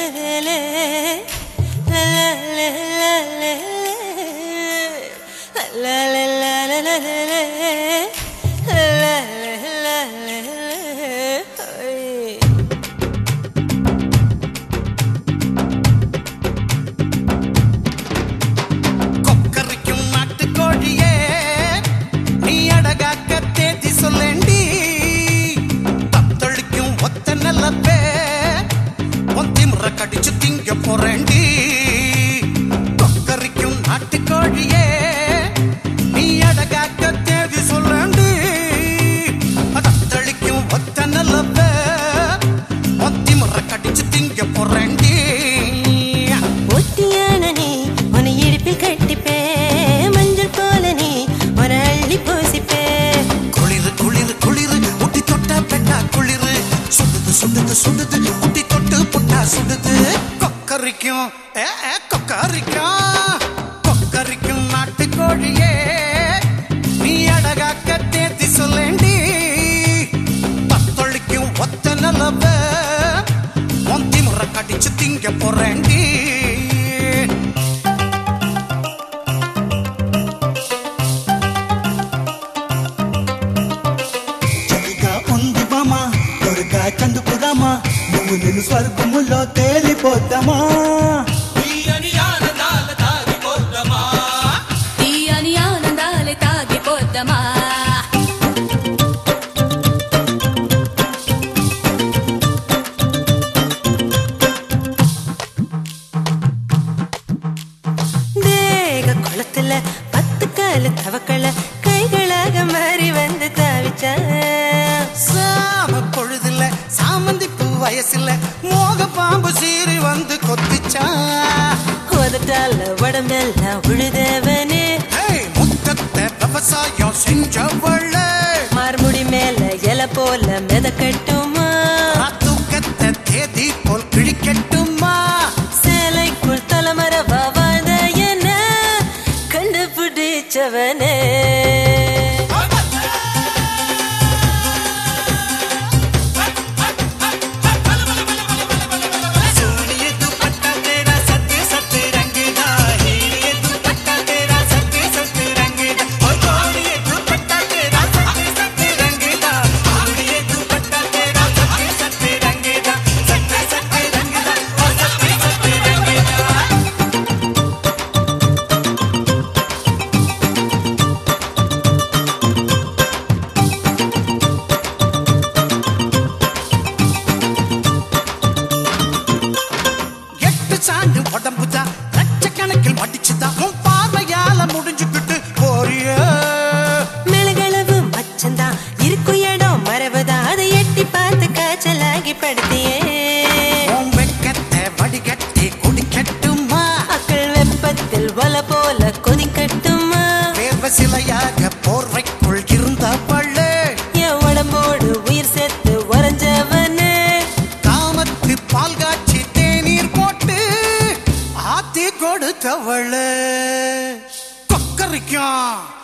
கடிச்சு திங்க போறேண்டி கொக்கரிக்கும் நாட்டுக்கோழியே நீ அடகாக்க தேதி சொல்லேண்டி தத்தளிக்கும் ஒத்த நல்லவ ஒத்தி முறை கடிச்சு திங்க போறேண்டி ஒத்தியான நீ உன இடுப்பில் கட்டிப்பே மஞ்சள் போல நீ உன அள்ளி பூசிப்பே குளிரு குளிரு குளிரு முட்டி தொட்டா பெட்டா குளிரு சுடுது சுடுது சுடுது முட்டி தொட்டு புட்டா சுடுது கொக்கரிக்கும் கொக்கரிக்கும் நாட்டுக்கோழியே நீ அடகாக்க தேதி சொல்லேண்டி தத்தொழிக்கும் ஒத்த நிலவ ஒந்தி முறை கடிச்சு திங்க போறேண்டி చందుకురామా నువ్వు నేను స్వర్గములో తేలిపోతామా తీయని ఆనందాల తాగిపోతామా తీయని ఆనందాల తాగిపోతామా தேக குளத்துல 10 கால தவக்கள கைகளாக மாறி வந்து தாவிச்சா சாம பொழுதுல சாமந்தி பூ வயசுல மோக பாம்பு சீறி வந்து கொத்திச்சா உதட்டால உடம்பெல்லாம் உழுதவனே முத்தத்தை விவசாயம் செஞ்சவள்ள மார்முடி மேல இலை போல மிதக்கட்டுமா தூக்கத்தை தேதி போல் கிழிக்கட்டுமா சேலைக்குள் தலைமறைவா வாழ்ந்த என்ன கண்டுபிடிச்சவனே உடம்புதான் லட்சக்கணக்கில் மடிச்சுதான் உன் பார்வையால முடிஞ்சுக்கிட்டு போறிய மெழுகளவு மச்சந்தான் இருக்கும் இடம் மரபுதான் அதை எட்டி பார்த்து காய்ச்சலாகி படுத்தியே உன் வெக்கத்தை வடிகட்டி குடிக்கட்டுமா அக்கள் வெப்பத்தில் ஒல போல கொதிக்கட்டுமா வேர்வ சிலையாக போர்வைக்குள் இருந்த பள்ளு என் உடம்போடு உயிர் சேர்த்து உறைஞ்சவனே காமத்து பால் காட்சி தேநீர் போட்டு ஆத்தி கொடுத்தவள கொக்கரிக்கும்